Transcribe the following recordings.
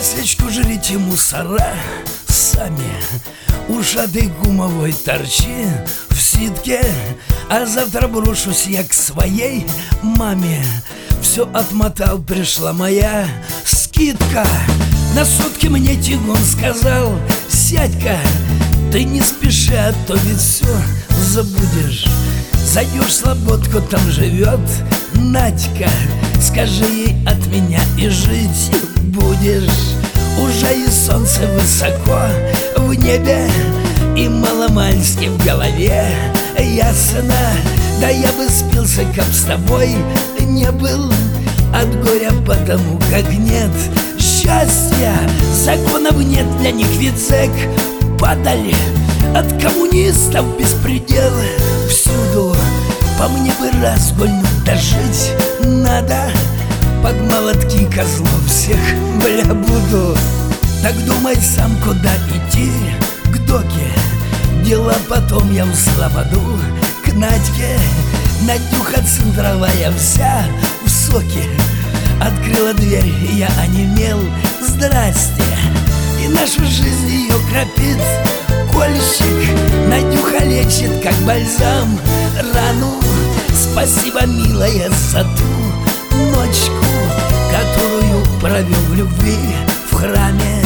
свечку жрите мусора сами, ушатой гумовой торчи в ситке. А завтра брошусь я к своей маме. Все отмотал, пришла моя скидка. На сутки мне Тигун сказал: сядь-ка, ты не спеши, а то ведь все забудешь. Зайдешь в слободку, там живет Надька. Скажи ей от меня и жить будешь. Уже и солнце высоко в небе, и маломальски в голове ясно. Да я бы спился, как с тобой не был от горя, потому как нет счастья. Законов нет, для них ведь зэк падали. От коммунистов беспредел всюду. По мне бы разгульнуть, дожить надо. Под молотки козлов всех, бля, буду. Так думай сам, куда идти, к доке. Дела потом я в слободу к Надьке. Надюха центровая вся в соке. Открыла дверь, я онемел, здрасте. И нашу жизнь ее кропит кольщик. Надюха лечит, как бальзам, рану. Спасибо, милая, за ту ночку, которую провел в любви в храме.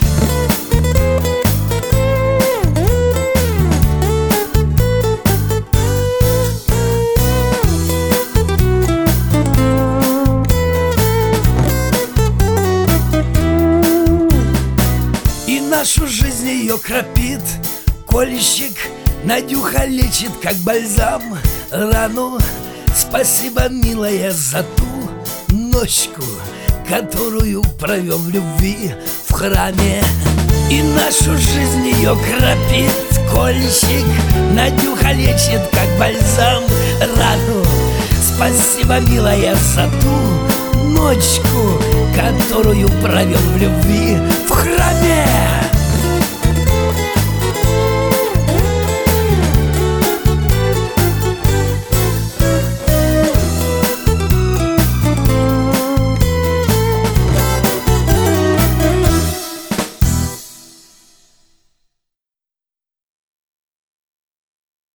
И нашу жизнь ее кропит кольщик. Надюха лечит, как бальзам, рану. Спасибо, милая, за ту ночку, которую провел в любви в храме. И нашу жизнь ее кропит кольщик. Надюха лечит, как бальзам, рану. Спасибо, милая, за ту ночку, которую провел в любви в храме.